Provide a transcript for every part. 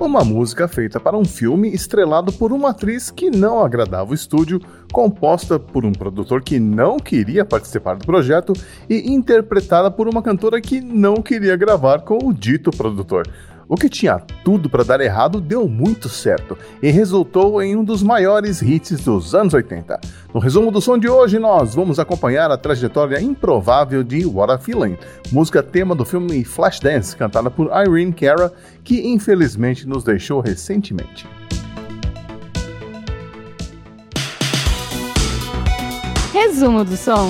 uma música feita para um filme estrelado por uma atriz que não agradava o estúdio, composta por um produtor que não queria participar do projeto e interpretada por uma cantora que não queria gravar com o dito produtor. O que tinha tudo para dar errado deu muito certo e resultou em um dos maiores hits dos anos 80. No resumo do som de hoje, nós vamos acompanhar a trajetória improvável de What a Feeling, música tema do filme Flashdance, cantada por Irene Cara, que infelizmente nos deixou recentemente. Resumo do som.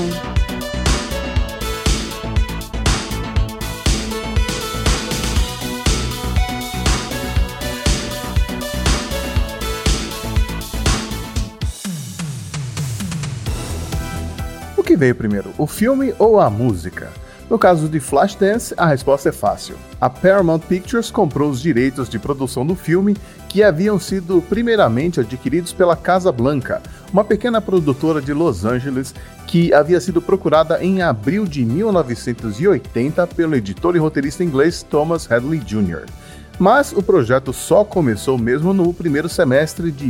O que veio primeiro, o filme ou a música? No caso de Flashdance, a resposta é fácil. A Paramount Pictures comprou os direitos de produção do filme, que haviam sido primeiramente adquiridos pela Casablanca, uma pequena produtora de Los Angeles que havia sido procurada em abril de 1980 pelo editor e roteirista inglês Thomas Hadley Jr. Mas o projeto só começou mesmo no primeiro semestre de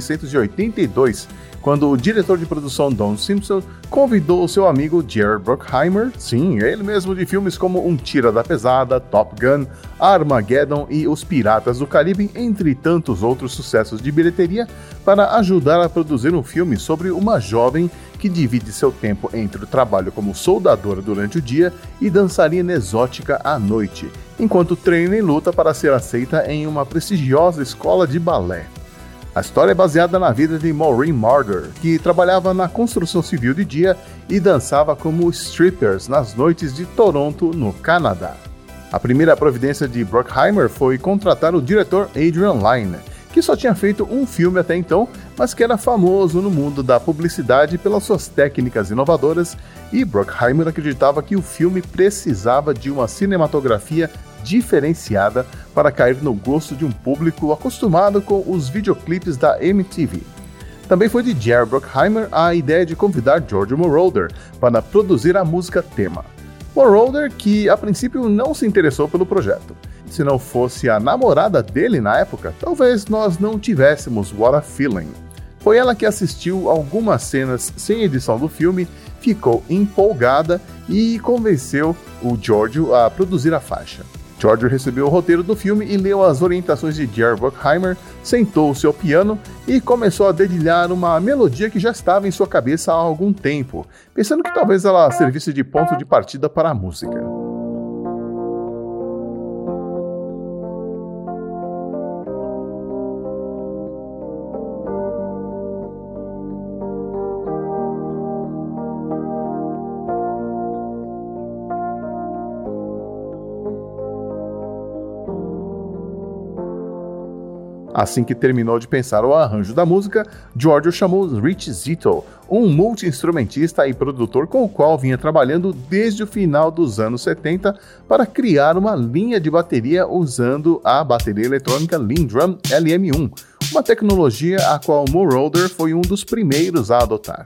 1982, quando o diretor de produção Don Simpson convidou o seu amigo Jerry Bruckheimer, sim, ele mesmo de filmes como Um Tira da Pesada, Top Gun, Armageddon e Os Piratas do Caribe, entre tantos outros sucessos de bilheteria, para ajudar a produzir um filme sobre uma jovem que divide seu tempo entre o trabalho como soldadora durante o dia e dançarina exótica à noite, enquanto treina e luta para ser aceita em uma prestigiosa escola de balé. A história é baseada na vida de Maureen Marder, que trabalhava na construção civil de dia e dançava como strippers nas noites de Toronto, no Canadá. A primeira providência de Bruckheimer foi contratar o diretor Adrian Lyne, que só tinha feito um filme até então, mas que era famoso no mundo da publicidade pelas suas técnicas inovadoras, e Bruckheimer acreditava que o filme precisava de uma cinematografia diferenciada para cair no gosto de um público acostumado com os videoclipes da MTV. Também foi de Jerry Bruckheimer a ideia de convidar Giorgio Moroder para produzir a música tema. Moroder, que a princípio não se interessou pelo projeto. Se não fosse a namorada dele na época, talvez nós não tivéssemos What a Feeling. Foi ela que assistiu algumas cenas sem edição do filme, ficou empolgada e convenceu o Giorgio a produzir a faixa. Giorgio recebeu o roteiro do filme e leu as orientações de Jerry Bruckheimer, sentou-se ao piano e começou a dedilhar uma melodia que já estava em sua cabeça há algum tempo, pensando que talvez ela servisse de ponto de partida para a música. Assim que terminou de pensar o arranjo da música, Giorgio chamou Rich Zito, um multi-instrumentista e produtor com o qual vinha trabalhando desde o final dos anos 70 para criar uma linha de bateria usando a bateria eletrônica Lindrum LM1, uma tecnologia a qual Moroder foi um dos primeiros a adotar.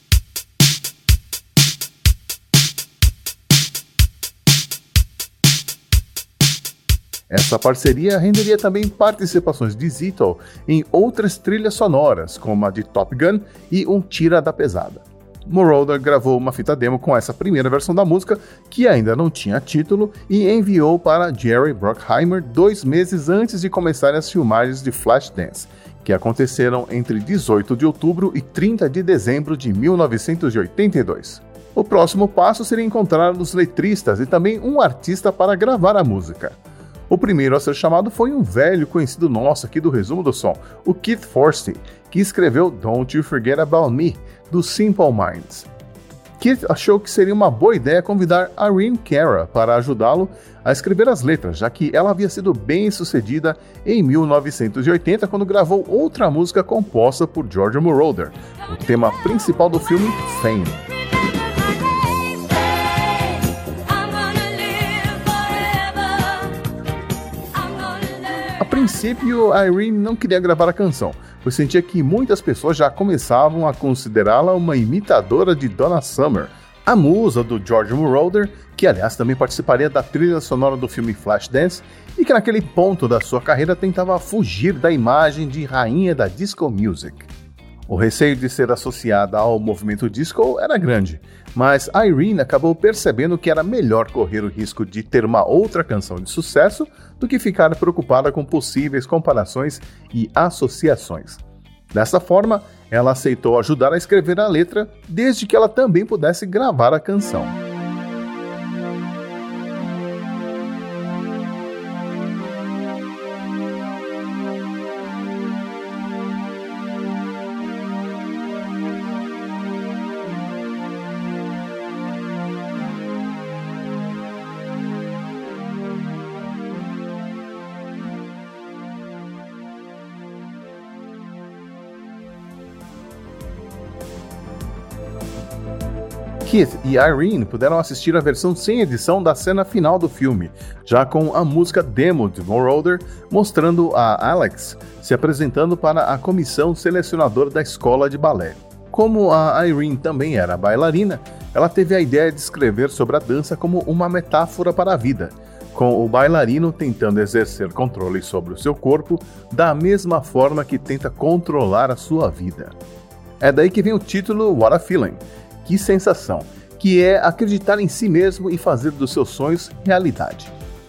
Essa parceria renderia também participações de Zito em outras trilhas sonoras, como a de Top Gun e Um Tira da Pesada. Moroder gravou uma fita demo com essa primeira versão da música, que ainda não tinha título, e enviou para Jerry Bruckheimer 2 meses antes de começarem as filmagens de Flashdance, que aconteceram entre 18 de outubro e 30 de dezembro de 1982. O próximo passo seria encontrar os letristas e também um artista para gravar a música. O primeiro a ser chamado foi um velho conhecido nosso aqui do Resumo do Som, o Keith Forsey, que escreveu Don't You Forget About Me, do Simple Minds. Keith achou que seria uma boa ideia convidar Irene Cara para ajudá-lo a escrever as letras, já que ela havia sido bem sucedida em 1980 quando gravou outra música composta por Giorgio Moroder, o tema principal do filme Fame. A princípio, a Irene não queria gravar a canção, pois sentia que muitas pessoas já começavam a considerá-la uma imitadora de Donna Summer, A musa do George Moroder, que aliás também participaria da trilha sonora do filme Flashdance, e que naquele ponto da sua carreira tentava fugir da imagem de rainha da disco music. O receio de ser associada ao movimento disco era grande, mas Irene acabou percebendo que era melhor correr o risco de ter uma outra canção de sucesso do que ficar preocupada com possíveis comparações e associações. Dessa forma, ela aceitou ajudar a escrever a letra, desde que ela também pudesse gravar a canção. Keith e Irene puderam assistir a versão sem edição da cena final do filme, já com a música demo de Moroder mostrando a Alex se apresentando para a comissão selecionadora da escola de balé. Como a Irene também era bailarina, ela teve a ideia de escrever sobre a dança como uma metáfora para a vida, com o bailarino tentando exercer controle sobre o seu corpo da mesma forma que tenta controlar a sua vida. É daí que vem o título What a Feeling. Que sensação, que é acreditar em si mesmo e fazer dos seus sonhos realidade.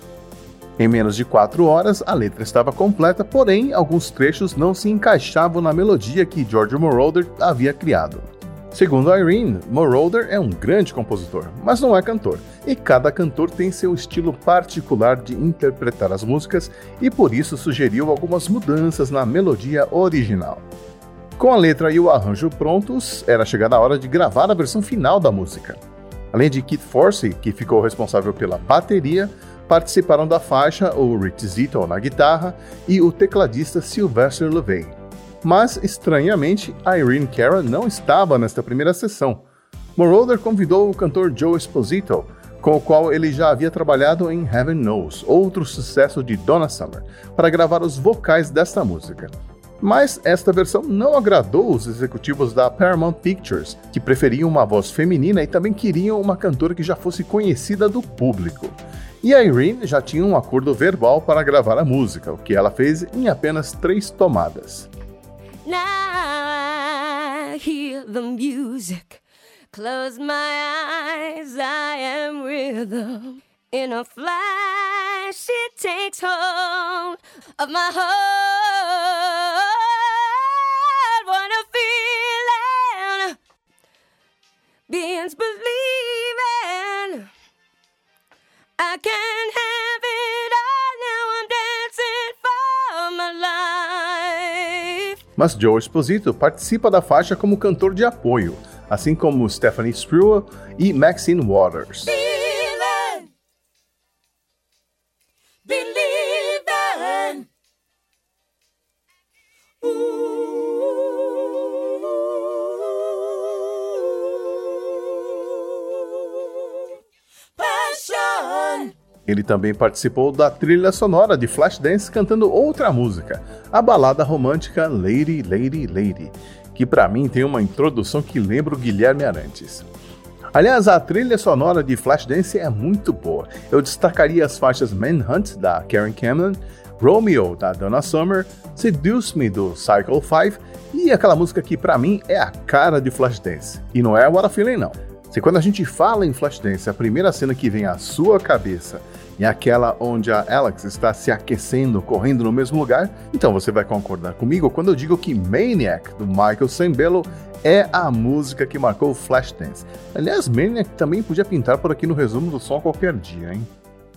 Em menos de 4 horas, a letra estava completa, porém, alguns trechos não se encaixavam na melodia que George Moroder havia criado. Segundo Irene, Moroder é um grande compositor, mas não é cantor, e cada cantor tem seu estilo particular de interpretar as músicas e por isso sugeriu algumas mudanças na melodia original. Com a letra e o arranjo prontos, era chegada a hora de gravar a versão final da música. Além de Keith Forsey, que ficou responsável pela bateria, participaram da faixa o Rich Zito na guitarra e o tecladista Sylvester Levay. Mas, estranhamente, Irene Cara não estava nesta primeira sessão. Moroder convidou o cantor Joe Esposito, com o qual ele já havia trabalhado em Heaven Knows, outro sucesso de Donna Summer, para gravar os vocais desta música. Mas esta versão não agradou os executivos da Paramount Pictures, que preferiam uma voz feminina e também queriam uma cantora que já fosse conhecida do público. E a Irene já tinha um acordo verbal para gravar a música, o que ela fez em apenas 3 tomadas. Now I hear the music, close my eyes, I am rhythm. In a flash it takes hold of my heart. What a feeling, being's believing. I can't have it all, now I'm dancing for my life. Mas Joe Esposito participa da faixa como cantor de apoio, assim como Stephanie Spruill e Maxine Waters. Ele também participou da trilha sonora de Flashdance cantando outra música, a balada romântica Lady, Lady, Lady, que pra mim tem uma introdução que lembra o Guilherme Arantes. Aliás, a trilha sonora de Flashdance é muito boa. Eu destacaria as faixas Manhunt, da Karen Camlin, Romeo, da Donna Summer, Seduce Me, do Cycle 5, e aquela música que pra mim é a cara de Flashdance. E não é What a Feeling, não. Se quando a gente fala em Flashdance, a primeira cena que vem à sua cabeça é aquela onde a Alex está se aquecendo, correndo no mesmo lugar, então você vai concordar comigo quando eu digo que Maniac, do Michael Sembello, é a música que marcou o Flashdance. Aliás, Maniac também podia pintar por aqui no resumo do som qualquer dia, hein?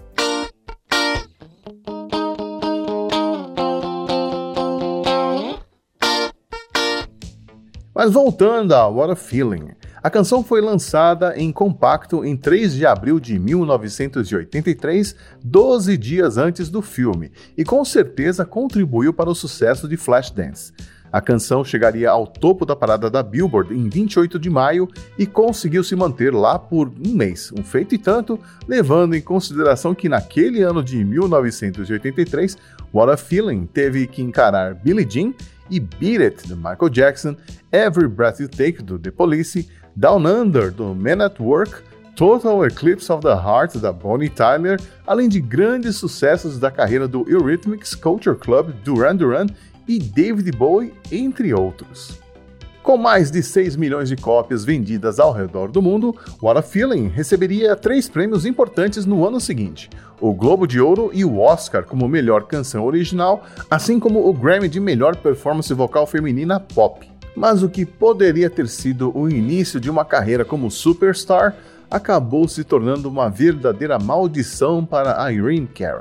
Mas voltando a What a Feeling, a canção foi lançada em compacto em 3 de abril de 1983, 12 dias antes do filme, e com certeza contribuiu para o sucesso de Flashdance. A canção chegaria ao topo da parada da Billboard em 28 de maio e conseguiu se manter lá por um mês, um feito e tanto, levando em consideração que naquele ano de 1983, What a Feeling teve que encarar Billie Jean e Beat It, do Michael Jackson, Every Breath You Take, do The Police, Down Under, do Men at Work, Total Eclipse of the Heart, da Bonnie Tyler, além de grandes sucessos da carreira do Eurythmics, Culture Club, Duran Duran e David Bowie, entre outros. Com mais de 6 milhões de cópias vendidas ao redor do mundo, What a Feeling receberia 3 prêmios importantes no ano seguinte, o Globo de Ouro e o Oscar como melhor canção original, assim como o Grammy de melhor performance vocal feminina pop. Mas o que poderia ter sido o início de uma carreira como superstar acabou se tornando uma verdadeira maldição para Irene Cara.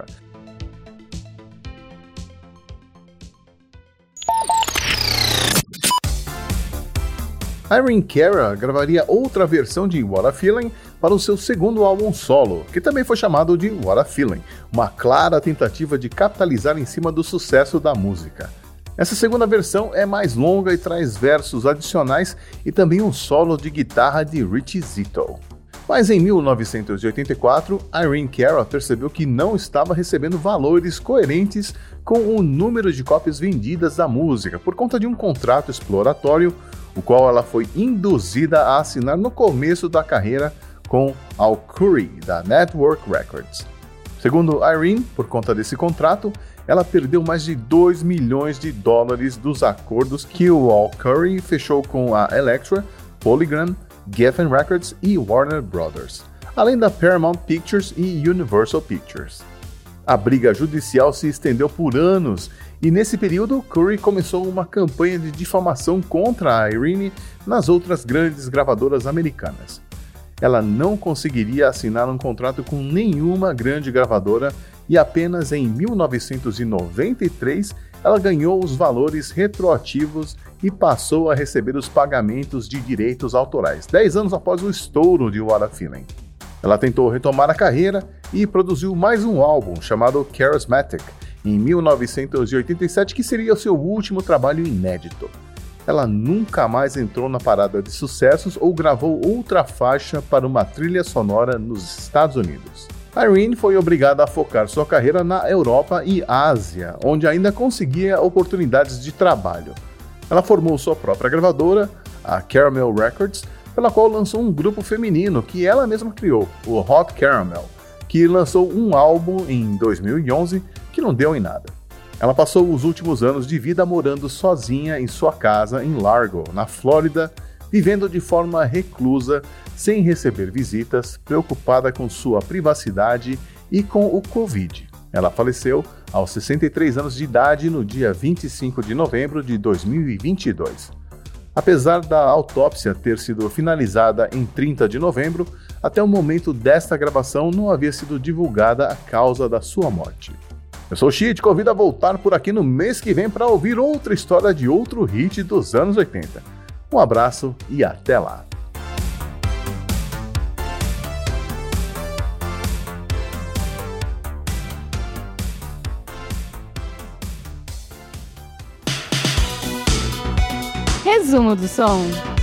Irene Cara gravaria outra versão de What a Feeling para o seu segundo álbum solo, que também foi chamado de What a Feeling, uma clara tentativa de capitalizar em cima do sucesso da música. Essa segunda versão é mais longa e traz versos adicionais e também um solo de guitarra de Richie Zito. Mas em 1984, Irene Cara percebeu que não estava recebendo valores coerentes com o número de cópias vendidas da música por conta de um contrato exploratório, o qual ela foi induzida a assinar no começo da carreira com Al Curry, da Network Records. Segundo Irene, por conta desse contrato, ela perdeu mais de 2 milhões de dólares dos acordos que o Al Curry fechou com a Elektra, Polygram, Geffen Records e Warner Brothers, além da Paramount Pictures e Universal Pictures. A briga judicial se estendeu por anos e nesse período Curry começou uma campanha de difamação contra a Irene nas outras grandes gravadoras americanas. Ela não conseguiria assinar um contrato com nenhuma grande gravadora e apenas em 1993 ela ganhou os valores retroativos e passou a receber os pagamentos de direitos autorais, 10 anos após o estouro de What a Feeling. Ela tentou retomar a carreira e produziu mais um álbum chamado Charismatic, em 1987, que seria o seu último trabalho inédito. Ela nunca mais entrou na parada de sucessos ou gravou outra faixa para uma trilha sonora nos Estados Unidos. Irene foi obrigada a focar sua carreira na Europa e Ásia, onde ainda conseguia oportunidades de trabalho. Ela formou sua própria gravadora, a Caramel Records, pela qual lançou um grupo feminino que ela mesma criou, o Hot Caramel, que lançou um álbum em 2011 que não deu em nada. Ela passou os últimos anos de vida morando sozinha em sua casa em Largo, na Flórida, vivendo de forma reclusa, sem receber visitas, preocupada com sua privacidade e com o Covid. Ela faleceu aos 63 anos de idade no dia 25 de novembro de 2022. Apesar da autópsia ter sido finalizada em 30 de novembro, até o momento desta gravação não havia sido divulgada a causa da sua morte. Eu sou o Xi e te convido a voltar por aqui no mês que vem para ouvir outra história de outro hit dos anos 80. Um abraço e até lá! Resumo do som.